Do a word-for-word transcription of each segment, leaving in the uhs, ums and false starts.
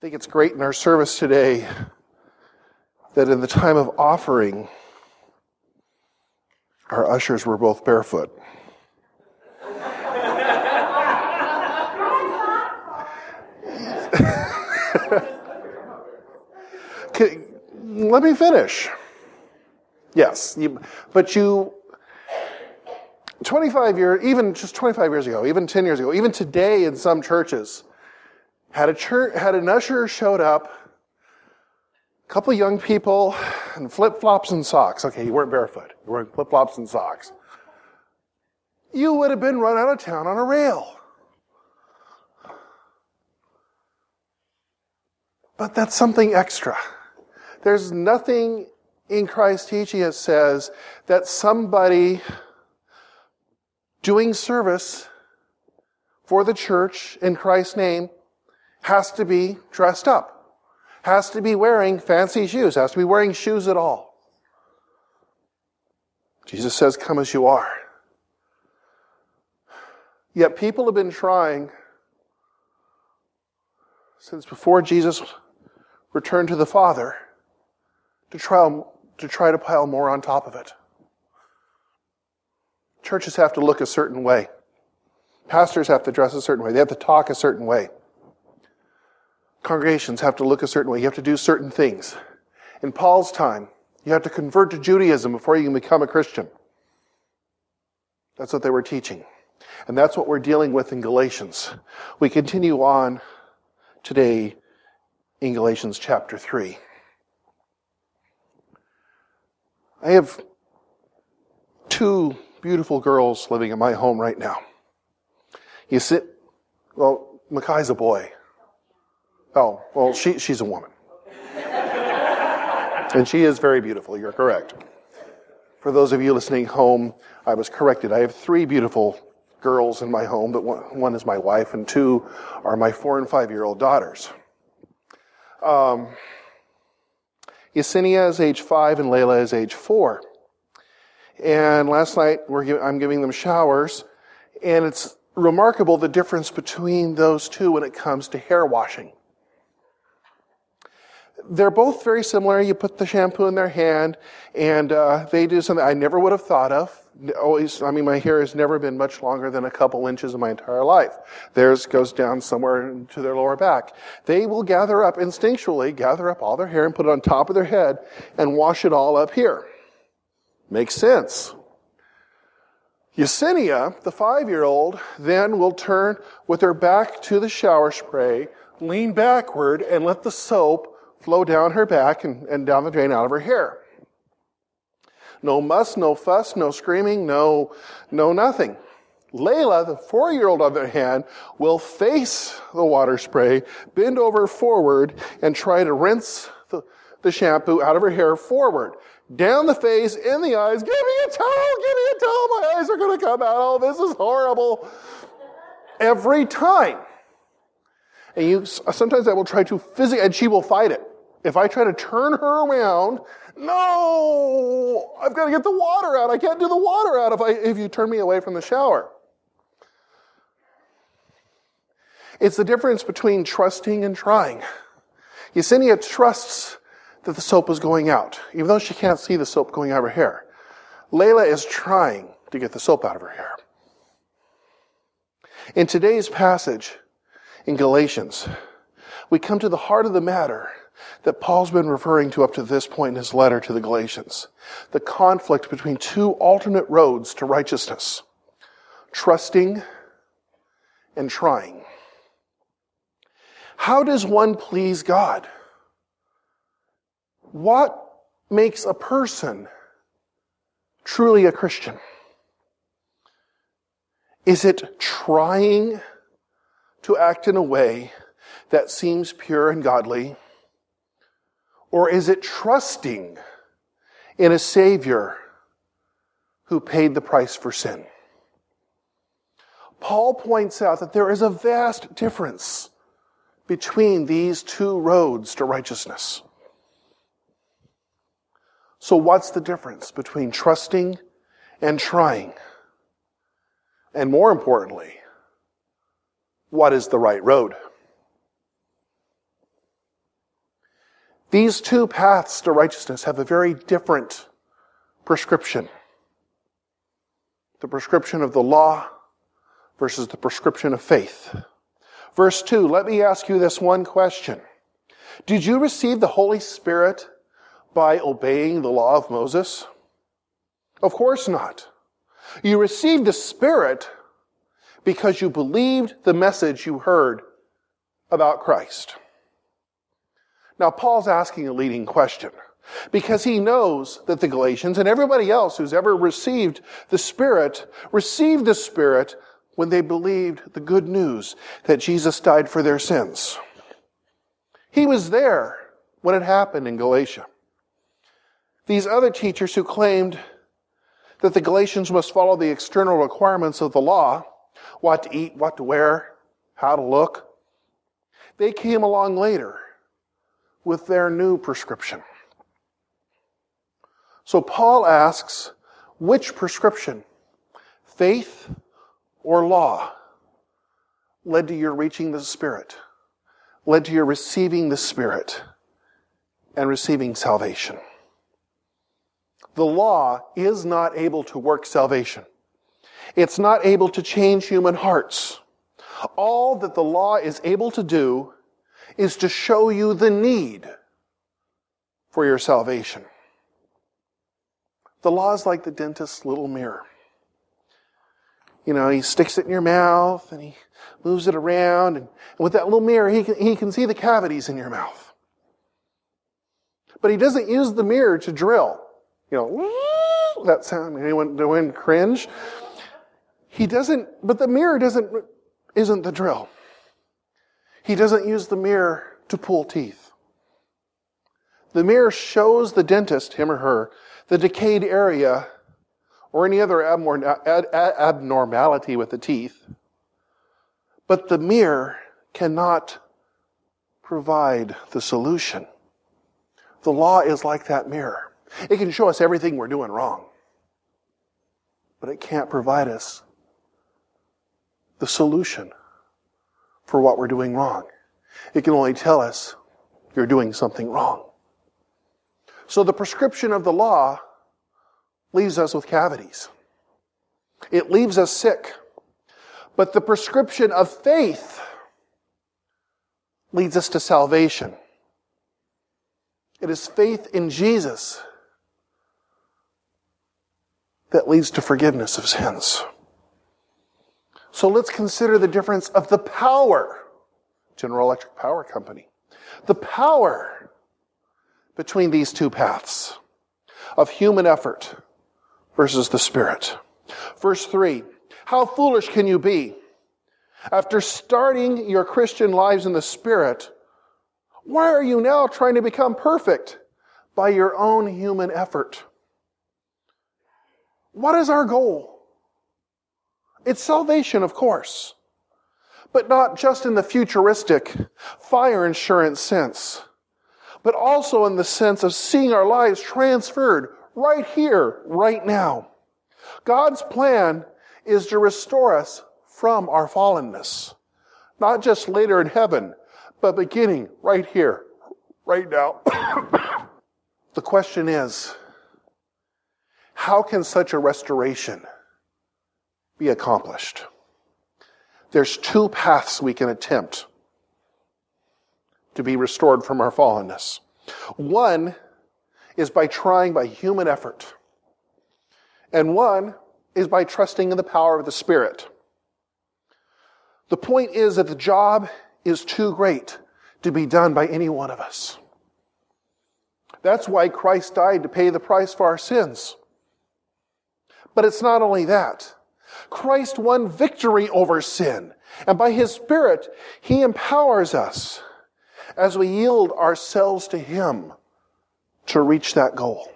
I think it's great in our service today that in the time of offering, our ushers were both barefoot. Let me finish. Yes, you, but you, twenty-five years, even just twenty-five years ago, even ten years ago, even today in some churches, had a church, had an usher showed up, a couple of young people, and flip-flops and socks. Okay, you weren't barefoot. You were wearing flip-flops and socks. You would have been run out of town on a rail. But that's something extra. There's nothing in Christ's teaching that says that somebody doing service for the church in Christ's name has to be dressed up, has to be wearing fancy shoes, has to be wearing shoes at all. Jesus says, come as you are. Yet people have been trying since before Jesus returned to the Father to try, to try to pile more on top of it. Churches have to look a certain way. Pastors have to dress a certain way. They have to talk a certain way. Congregations have to look a certain way. You have to do certain things. In Paul's time, you have to convert to Judaism before you can become a Christian. That's what they were teaching. And that's what we're dealing with in Galatians. We continue on today in Galatians chapter three. I have two beautiful girls living in my home right now. You sit, well, Mackay's a boy. Oh, well, she she's a woman. And she is very beautiful, you're correct. For those of you listening home, I was corrected. I have three beautiful girls in my home, but one, one is my wife and two are my four and five-year-old daughters. Um, Yesenia is age five and Layla is age four. And last night we're give, I'm giving them showers, and it's remarkable the difference between those two when it comes to hair washing. They're both very similar. You put the shampoo in their hand, and uh, they do something I never would have thought of. Always, I mean, my hair has never been much longer than a couple inches in my entire life. Theirs goes down somewhere to their lower back. They will gather up, instinctually, gather up all their hair and put it on top of their head and wash it all up here. Makes sense. Yesenia, the five-year-old, then will turn with her back to the shower spray, lean backward, and let the soap flow down her back and, and down the drain out of her hair. No muss, no fuss, no screaming, no, no nothing. Layla, the four-year-old on the other hand, will face the water spray, bend over forward, and try to rinse the, the shampoo out of her hair forward. Down the face, in the eyes, give me a towel, give me a towel, my eyes are going to come out, oh, this is horrible. Every time. And you, sometimes I will try to physically, and she will fight it. If I try to turn her around, no, I've got to get the water out. I can't do the water out if I if you turn me away from the shower. It's the difference between trusting and trying. Yesenia trusts that the soap is going out, even though she can't see the soap going out of her hair. Layla is trying to get the soap out of her hair. In today's passage in Galatians, we come to the heart of the matter that Paul's been referring to up to this point in his letter to the Galatians. The conflict between two alternate roads to righteousness. Trusting and trying. How does one please God? What makes a person truly a Christian? Is it trying to act in a way that seems pure and godly? Or is it trusting in a Savior who paid the price for sin? Paul points out that there is a vast difference between these two roads to righteousness. So what's the difference between trusting and trying? And more importantly, what is the right road? These two paths to righteousness have a very different prescription. The prescription of the law versus the prescription of faith. Verse two, let me ask you this one question. Did you receive the Holy Spirit by obeying the law of Moses? Of course not. You received the Spirit because you believed the message you heard about Christ. Now, Paul's asking a leading question because he knows that the Galatians and everybody else who's ever received the Spirit received the Spirit when they believed the good news that Jesus died for their sins. He was there when it happened in Galatia. These other teachers who claimed that the Galatians must follow the external requirements of the law, what to eat, what to wear, how to look, they came along later with their new prescription. So Paul asks, which prescription, faith or law, led to your reaching the Spirit, led to your receiving the Spirit and receiving salvation? The law is not able to work salvation. It's not able to change human hearts. All that the law is able to do is to show you the need for your salvation. The law is like the dentist's little mirror. You know, he sticks it in your mouth and he moves it around, and with that little mirror, he can, he can see the cavities in your mouth. But he doesn't use the mirror to drill. You know, that sound, anyone, anyone cringe? He doesn't, but the mirror doesn't, isn't the drill. He doesn't use the mirror to pull teeth. The mirror shows the dentist, him or her, the decayed area or any other abnormality with the teeth. But the mirror cannot provide the solution. The law is like that mirror. It can show us everything we're doing wrong, but it can't provide us the solution for what we're doing wrong. It can only tell us you're doing something wrong. So the prescription of the law leaves us with cavities. It leaves us sick. But the prescription of faith leads us to salvation. It is faith in Jesus that leads to forgiveness of sins. So let's consider the difference of the power, General Electric Power Company, the power between these two paths of human effort versus the Spirit. Verse three, how foolish can you be? After starting your Christian lives in the Spirit, why are you now trying to become perfect by your own human effort? What is our goal? It's salvation, of course, but not just in the futuristic fire insurance sense, but also in the sense of seeing our lives transferred right here, right now. God's plan is to restore us from our fallenness, not just later in heaven, but beginning right here, right now. The question is, how can such a restoration be accomplished? There's two paths we can attempt to be restored from our fallenness. One is by trying by human effort, and one is by trusting in the power of the Spirit. The point is that the job is too great to be done by any one of us. That's why Christ died, to pay the price for our sins. But it's not only that. Christ won victory over sin, and by His Spirit, He empowers us as we yield ourselves to Him to reach that goal.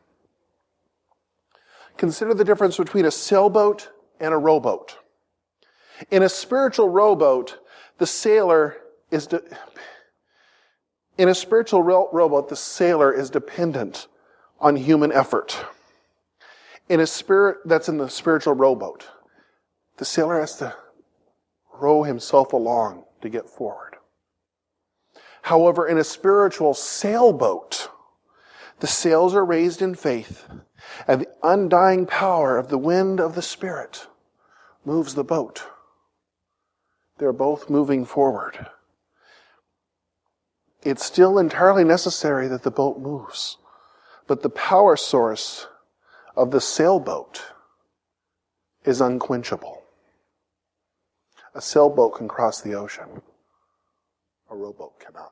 Consider the difference between a sailboat and a rowboat. In a spiritual rowboat, the sailor is de- in a spiritual row- rowboat, the sailor is dependent on human effort. In a spirit that's in the spiritual rowboat, the sailor has to row himself along to get forward. However, in a spiritual sailboat, the sails are raised in faith, and the undying power of the wind of the Spirit moves the boat. They're both moving forward. It's still entirely necessary that the boat moves, but the power source of the sailboat is unquenchable. A sailboat can cross the ocean. A rowboat cannot.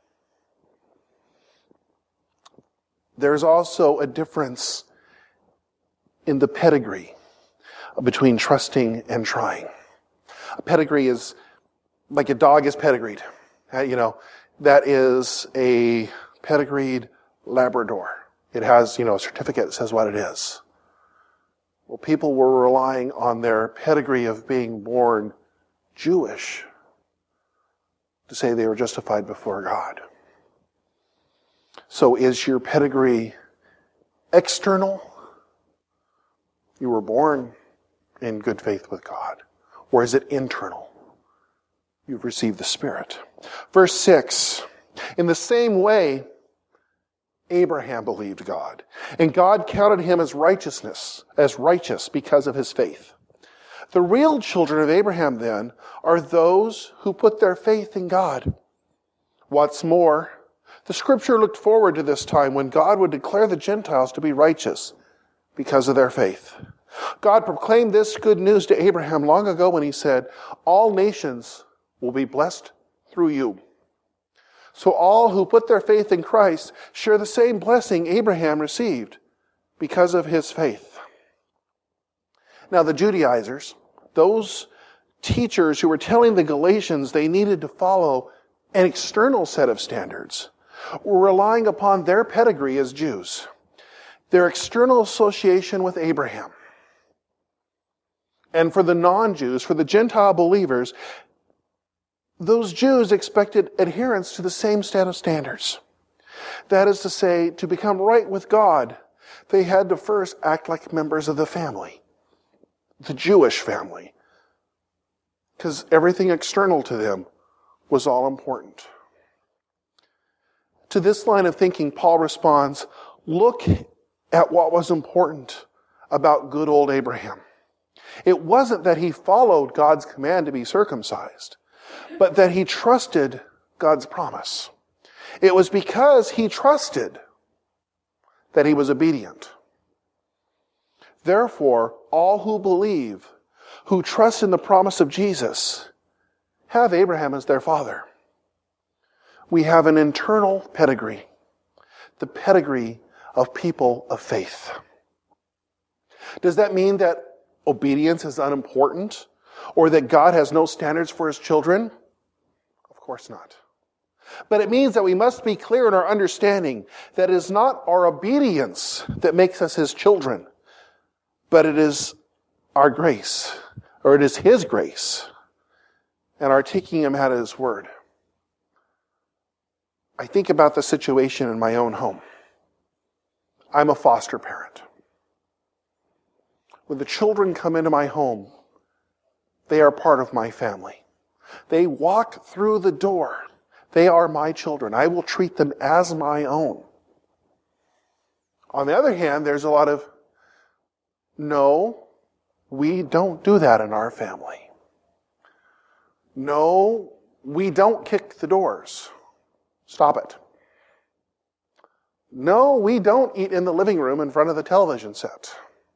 There's also a difference in the pedigree between trusting and trying. A pedigree is like a dog is pedigreed. Uh, you know, that is a pedigreed Labrador. It has, you know, a certificate that says what it is. Well, people were relying on their pedigree of being born Jewish to say they were justified before God. So is your pedigree external? You were born in good faith with God. Or is it internal? You've received the Spirit. Verse six, in the same way, Abraham believed God, and God counted him as righteousness, as righteous because of his faith. The real children of Abraham, then, are those who put their faith in God. What's more, the Scripture looked forward to this time when God would declare the Gentiles to be righteous because of their faith. God proclaimed this good news to Abraham long ago when he said, "All nations will be blessed through you." So all who put their faith in Christ share the same blessing Abraham received because of his faith. Now the Judaizers, those teachers who were telling the Galatians they needed to follow an external set of standards, were relying upon their pedigree as Jews, their external association with Abraham. And for the non-Jews, for the Gentile believers, those Jews expected adherence to the same set of standards. That is to say, to become right with God, they had to first act like members of the family, the Jewish family, because everything external to them was all important. To this line of thinking, Paul responds, look at what was important about good old Abraham. It wasn't that he followed God's command to be circumcised, but that he trusted God's promise. It was because he trusted that he was obedient. Therefore, all who believe, who trust in the promise of Jesus, have Abraham as their father. We have an internal pedigree, the pedigree of people of faith. Does that mean that obedience is unimportant, or that God has no standards for his children? Of course not. But it means that we must be clear in our understanding that it is not our obedience that makes us his children, but it is our grace, or it is his grace, and our taking him at his word. I think about the situation in my own home. I'm a foster parent. When the children come into my home, they are part of my family. They walk through the door. They are my children. I will treat them as my own. On the other hand, there's a lot of, no, we don't do that in our family. No, we don't kick the doors. Stop it. No, we don't eat in the living room in front of the television set.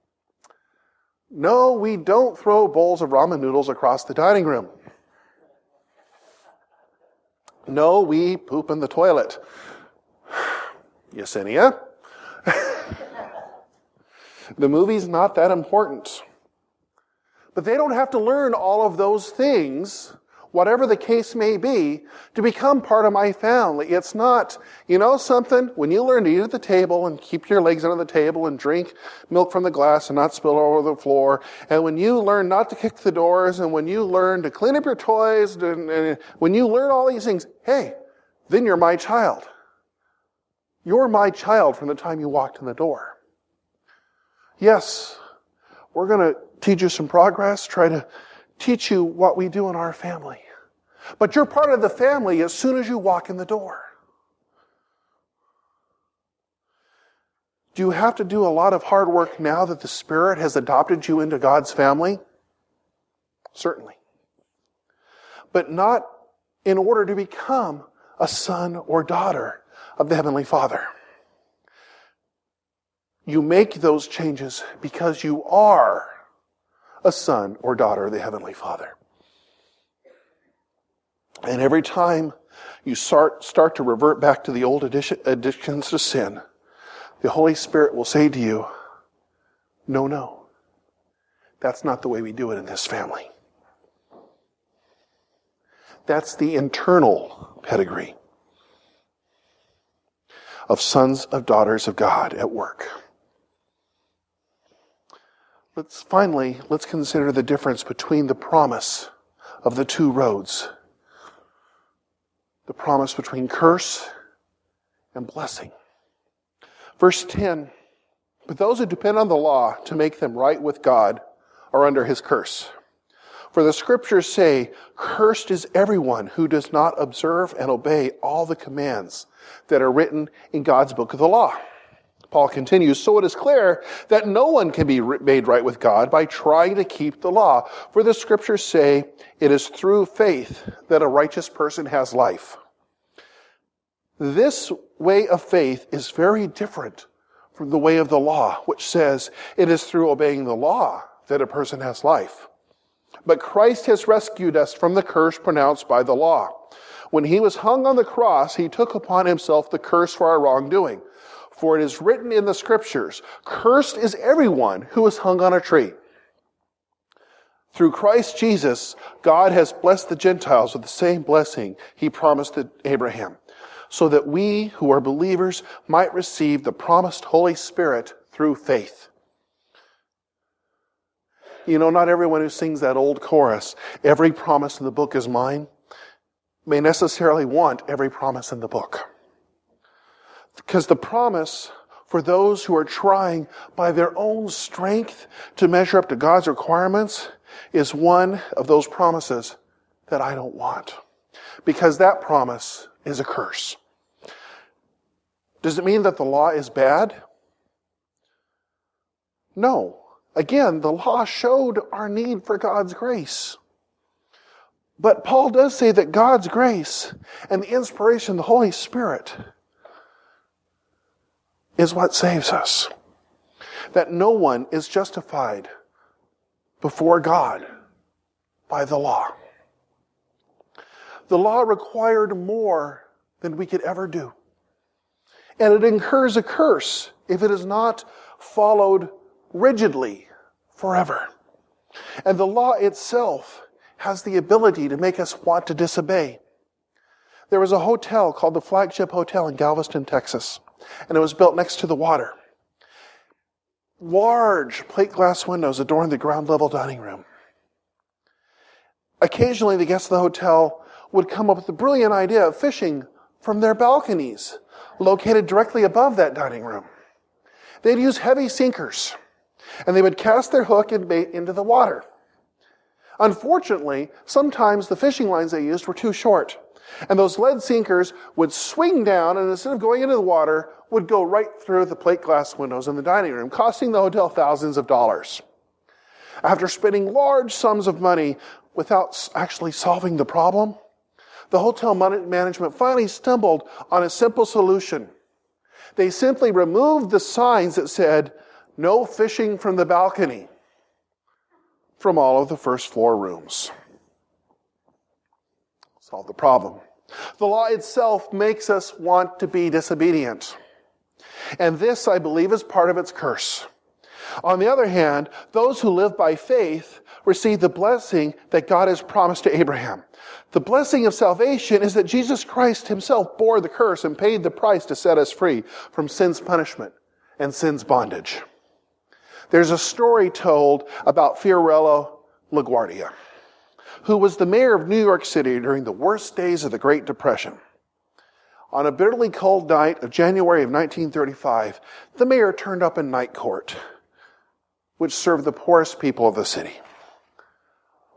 No, we don't throw bowls of ramen noodles across the dining room. No, we poop in the toilet. Yesenia? The movie's not that important. But they don't have to learn all of those things, whatever the case may be, to become part of my family. It's not, you know something, when you learn to eat at the table and keep your legs under the table and drink milk from the glass and not spill over the floor, and when you learn not to kick the doors, and when you learn to clean up your toys, and, and when you learn all these things, hey, then you're my child. You're my child from the time you walked in the door. Yes, we're going to teach you some progress, try to teach you what we do in our family. But you're part of the family as soon as you walk in the door. Do you have to do a lot of hard work now that the Spirit has adopted you into God's family? Certainly. But not in order to become a son or daughter of the Heavenly Father. You make those changes because you are a son or daughter of the Heavenly Father. And every time you start, start to revert back to the old addition, addictions to sin, the Holy Spirit will say to you, no, no, that's not the way we do it in this family. That's the internal pedigree of sons of daughters of God at work. Let's finally, let's consider the difference between the promise of the two roads. The promise between curse and blessing. Verse ten, but those who depend on the law to make them right with God are under his curse. For the scriptures say, cursed is everyone who does not observe and obey all the commands that are written in God's book of the law. Paul continues, so it is clear that no one can be made right with God by trying to keep the law. For the scriptures say, it is through faith that a righteous person has life. This way of faith is very different from the way of the law, which says it is through obeying the law that a person has life. But Christ has rescued us from the curse pronounced by the law. When he was hung on the cross, he took upon himself the curse for our wrongdoing. For it is written in the scriptures, cursed is everyone who is hung on a tree. Through Christ Jesus, God has blessed the Gentiles with the same blessing he promised to Abraham, so that we who are believers might receive the promised Holy Spirit through faith. You know, not everyone who sings that old chorus, every promise in the book is mine, may necessarily want every promise in the book. Because the promise for those who are trying by their own strength to measure up to God's requirements is one of those promises that I don't want. Because that promise is a curse. Does it mean that the law is bad? No. Again, the law showed our need for God's grace. But Paul does say that God's grace and the inspiration of the Holy Spirit is what saves us. That no one is justified before God by the law. The law required more than we could ever do. And it incurs a curse if it is not followed rigidly forever. And the law itself has the ability to make us want to disobey. There was a hotel called the Flagship Hotel in Galveston, Texas, and it was built next to the water. Large plate glass windows adorned the ground level dining room. Occasionally, the guests of the hotel would come up with the brilliant idea of fishing from their balconies, located directly above that dining room. They'd use heavy sinkers, and they would cast their hook and bait into the water. Unfortunately, sometimes the fishing lines they used were too short, and those lead sinkers would swing down, and instead of going into the water, would go right through the plate glass windows in the dining room, costing the hotel thousands of dollars. After spending large sums of money without actually solving the problem, the hotel management finally stumbled on a simple solution. They simply removed the signs that said, "No fishing from the balcony," from all of the first floor rooms. Solve the problem. The law itself makes us want to be disobedient. And this, I believe, is part of its curse. On the other hand, those who live by faith receive the blessing that God has promised to Abraham. The blessing of salvation is that Jesus Christ himself bore the curse and paid the price to set us free from sin's punishment and sin's bondage. There's a story told about Fiorello LaGuardia, who was the mayor of New York City during the worst days of the Great Depression. On a bitterly cold night of January of nineteen thirty-five, the mayor turned up in night court, which served the poorest people of the city.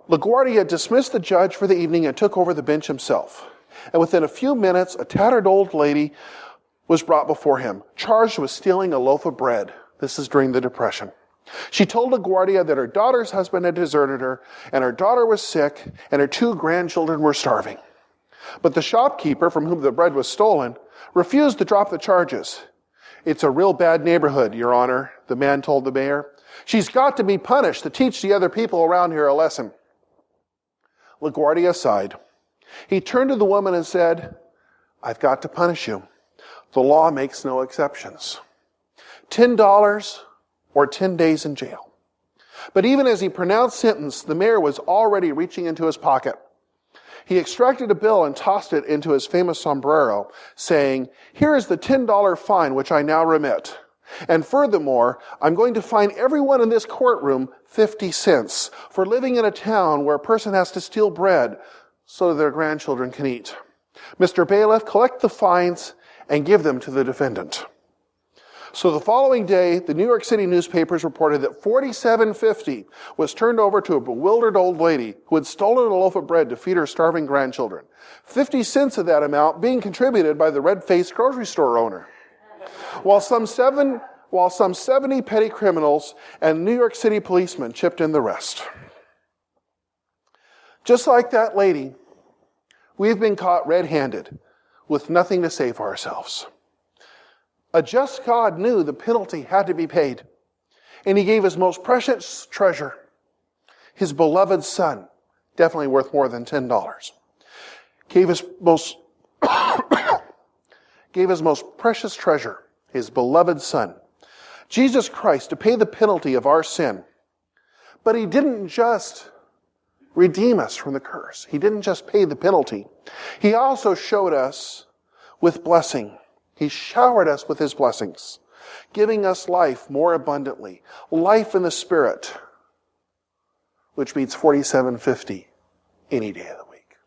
LaGuardia dismissed the judge for the evening and took over the bench himself. And within a few minutes, a tattered old lady was brought before him, charged with stealing a loaf of bread. This is during the Depression. She told LaGuardia that her daughter's husband had deserted her, and her daughter was sick, and her two grandchildren were starving. But the shopkeeper from whom the bread was stolen refused to drop the charges. It's a real bad neighborhood, Your Honor, the man told the mayor. She's got to be punished to teach the other people around here a lesson. LaGuardia sighed. He turned to the woman and said, I've got to punish you. The law makes no exceptions. Ten dollars or ten days in jail. But even as he pronounced sentence, the mayor was already reaching into his pocket. He extracted a bill and tossed it into his famous sombrero, saying, here is the ten dollar fine which I now remit. And furthermore, I'm going to fine everyone in this courtroom fifty cents for living in a town where a person has to steal bread so that their grandchildren can eat. Mister Bailiff, collect the fines and give them to the defendant. So the following day, the New York City newspapers reported that forty-seven fifty was turned over to a bewildered old lady who had stolen a loaf of bread to feed her starving grandchildren. fifty cents of that amount being contributed by the red-faced grocery store owner. While some seven, while some seventy petty criminals and New York City policemen chipped in the rest. Just like that lady, we've been caught red-handed with nothing to say for ourselves. A just God knew the penalty had to be paid, and he gave his most precious treasure, his beloved son, definitely worth more than ten dollars. Gave his most gave his most precious treasure, his beloved son, Jesus Christ, to pay the penalty of our sin. But he didn't just redeem us from the curse. He didn't just pay the penalty. He also showed us with blessing. He showered us with his blessings, giving us life more abundantly, life in the Spirit, which means forty-seven fifty any day of the week.